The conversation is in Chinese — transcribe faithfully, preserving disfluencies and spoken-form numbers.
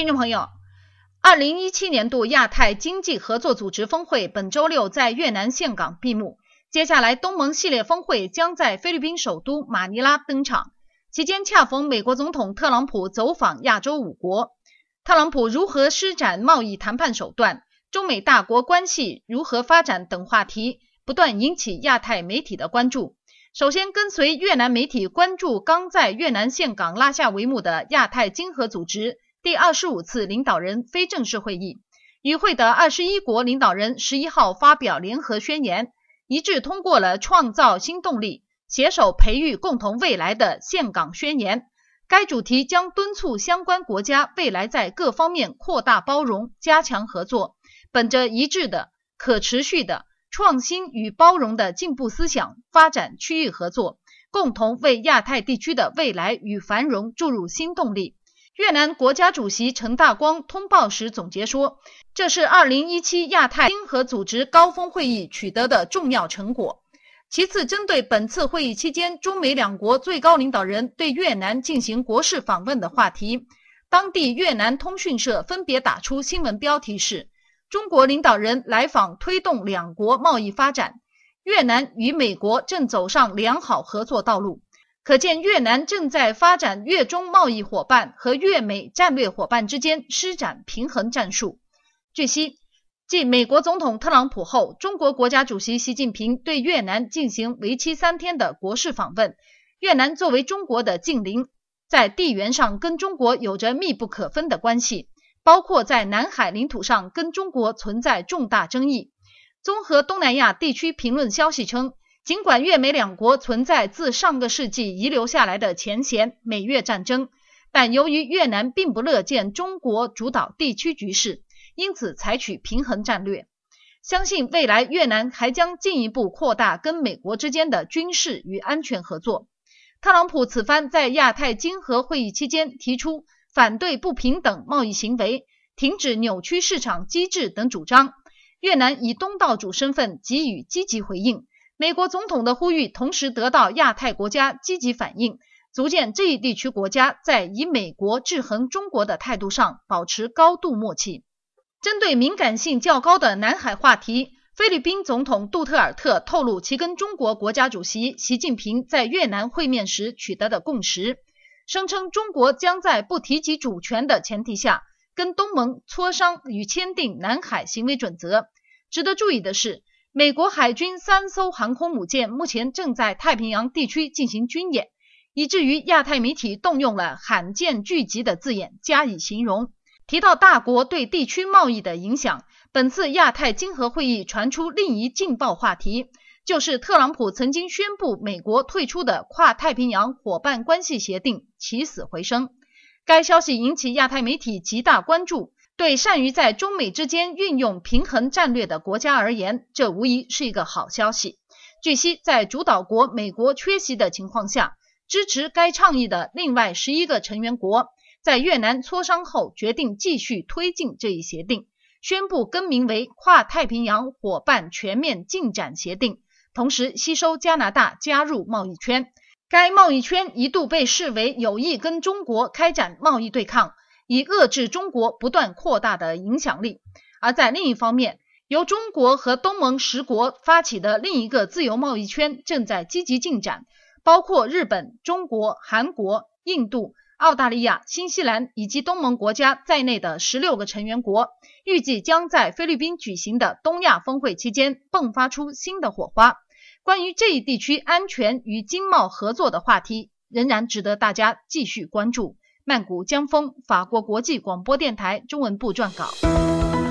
听众朋友，二零一七年度亚太经济合作组织峰会本周六在越南岘港闭幕，接下来东盟系列峰会将在菲律宾首都马尼拉登场。期间恰逢美国总统特朗普走访亚洲五国，特朗普如何施展贸易谈判手段，中美大国关系如何发展等话题不断引起亚太媒体的关注。首先，跟随越南媒体关注刚在越南岘港拉下帷幕的亚太经合组织第二十五次领导人非正式会议，与会的二十一国领导人十一号发表联合宣言，一致通过了创造新动力，携手培育共同未来的岘港宣言。该主题将敦促相关国家未来在各方面扩大包容，加强合作，本着一致的、可持续的、创新与包容的进步思想，发展区域合作，共同为亚太地区的未来与繁荣注入新动力。越南国家主席陈大光通报时总结说，这是二零一七亚太经合组织高峰会议取得的重要成果。其次，针对本次会议期间中美两国最高领导人对越南进行国事访问的话题，当地越南通讯社分别打出新闻标题是：中国领导人来访推动两国贸易发展，越南与美国正走上良好合作道路。可见越南正在发展越中贸易伙伴和越美战略伙伴之间施展平衡战术。据悉，继美国总统特朗普后，中国国家主席习近平对越南进行为期三天的国事访问。越南作为中国的近邻，在地缘上跟中国有着密不可分的关系，包括在南海领土上跟中国存在重大争议。综合东南亚地区评论消息称，尽管越美两国存在自上个世纪遗留下来的前嫌美越战争，但由于越南并不乐见中国主导地区局势，因此采取平衡战略。相信未来越南还将进一步扩大跟美国之间的军事与安全合作。特朗普此番在亚太经合会议期间提出反对不平等贸易行为、停止扭曲市场机制等主张，越南以东道主身份给予积极回应。美国总统的呼吁同时得到亚太国家积极反应，足见这一地区国家在以美国制衡中国的态度上保持高度默契。针对敏感性较高的南海话题，菲律宾总统杜特尔特透露其跟中国国家主席习近平在越南会面时取得的共识，声称中国将在不提及主权的前提下，跟东盟磋商与签订南海行为准则。值得注意的是，美国海军三艘航空母舰目前正在太平洋地区进行军演，以至于亚太媒体动用了罕见聚集的字眼加以形容。提到大国对地区贸易的影响，本次亚太经合会议传出另一劲爆话题，就是特朗普曾经宣布美国退出的跨太平洋伙伴关系协定起死回生。该消息引起亚太媒体极大关注，对善于在中美之间运用平衡战略的国家而言，这无疑是一个好消息。据悉，在主导国美国缺席的情况下，支持该倡议的另外十一个成员国在越南磋商后决定继续推进这一协定，宣布更名为跨太平洋伙伴全面进展协定，同时吸收加拿大加入贸易圈。该贸易圈一度被视为有意跟中国开展贸易对抗，以遏制中国不断扩大的影响力。而在另一方面，由中国和东盟十国发起的另一个自由贸易圈正在积极进展，包括日本、中国、韩国、印度、澳大利亚、新西兰以及东盟国家在内的十六个成员国，预计将在菲律宾举行的东亚峰会期间迸发出新的火花。关于这一地区安全与经贸合作的话题，仍然值得大家继续关注。曼谷江峰，法国国际广播电台中文部撰稿。